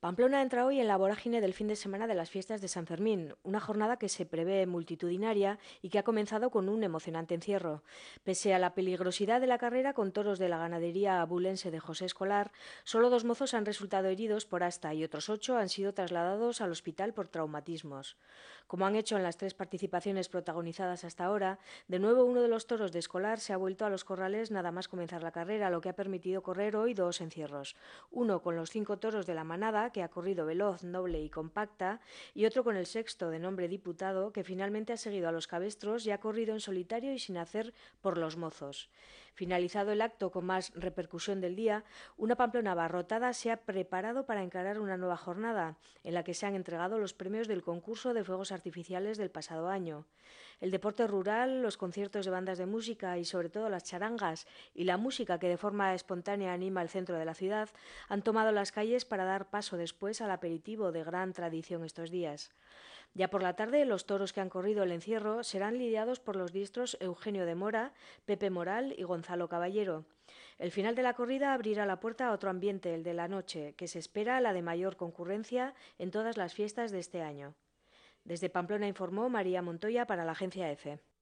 Pamplona entra hoy en la vorágine del fin de semana de las fiestas de San Fermín, una jornada que se prevé multitudinaria y que ha comenzado con un emocionante encierro. Pese a la peligrosidad de la carrera con toros de la ganadería abulense de José Escolar, solo 2 mozos han resultado heridos por asta y otros 8 han sido trasladados al hospital por traumatismos. Como han hecho en las 3 participaciones protagonizadas hasta ahora, de nuevo uno de los toros de Escolar se ha vuelto a los corrales nada más comenzar la carrera, lo que ha permitido correr hoy 2 encierros. Uno con los 5 toros de la manada, que ha corrido veloz, noble y compacta, y otro con el sexto, de nombre Diputado, que finalmente ha seguido a los cabestros y ha corrido en solitario y sin hacer por los mozos. Finalizado el acto con más repercusión del día, una Pamplona abarrotada se ha preparado para encarar una nueva jornada, en la que se han entregado los premios del concurso de fuegos artificiales del pasado año. El deporte rural, los conciertos de bandas de música y sobre todo las charangas y la música que de forma espontánea anima el centro de la ciudad han tomado las calles para dar paso después al aperitivo de gran tradición estos días. Ya por la tarde, los toros que han corrido el encierro serán lidiados por los diestros Eugenio de Mora, Pepe Moral y Gonzalo Caballero. El final de la corrida abrirá la puerta a otro ambiente, el de la noche, que se espera la de mayor concurrencia en todas las fiestas de este año. Desde Pamplona informó María Montoya para la agencia EFE.